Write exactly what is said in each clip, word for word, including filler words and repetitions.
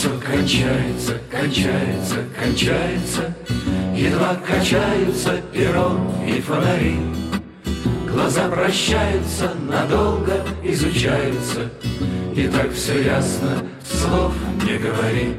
все кончается, кончается, кончается, едва качаются пером и фонари. Глаза прощаются, надолго изучаются, и так все ясно, слов не говори.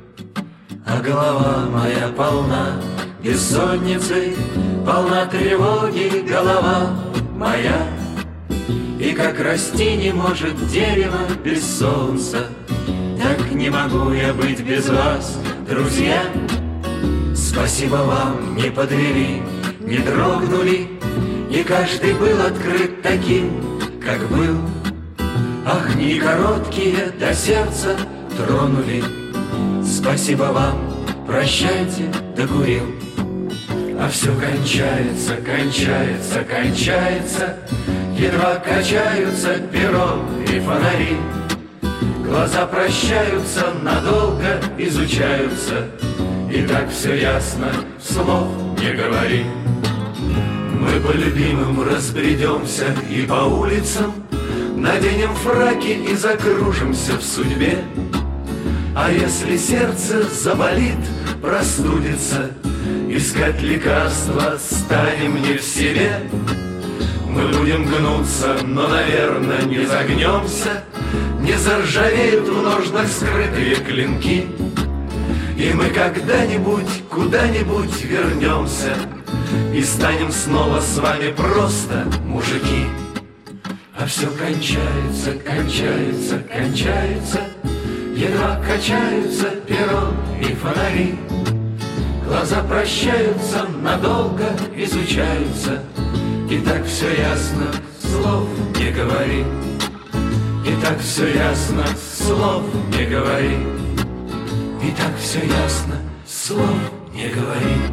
А голова моя полна бессонницей, полна тревоги голова моя. И как расти не может дерево без солнца, так не могу я быть без вас, друзья. Спасибо вам, не подвели, не дрогнули, и каждый был открыт таким, как был. Ах, не короткие до сердца тронули. Спасибо вам, прощайте, докурил. А все кончается, кончается, кончается, едва качаются пером и фонари. Глаза прощаются, надолго изучаются, и так все ясно, слов не говори. Мы по любимым разбредемся и по улицам, наденем фраки и закружимся в судьбе. А если сердце заболит, простудится, искать лекарства станем не в себе. Мы будем гнуться, но, наверное, не загнемся, не заржавеют в ножнах скрытые клинки. И мы когда-нибудь, куда-нибудь вернемся и станем снова с вами просто мужики. А все кончается, кончается, кончается, едва качаются пером и фонари. Глаза прощаются, надолго изучаются, и так все ясно, слов не говори. И так все ясно, слов не говори. И так все ясно, слов не говори.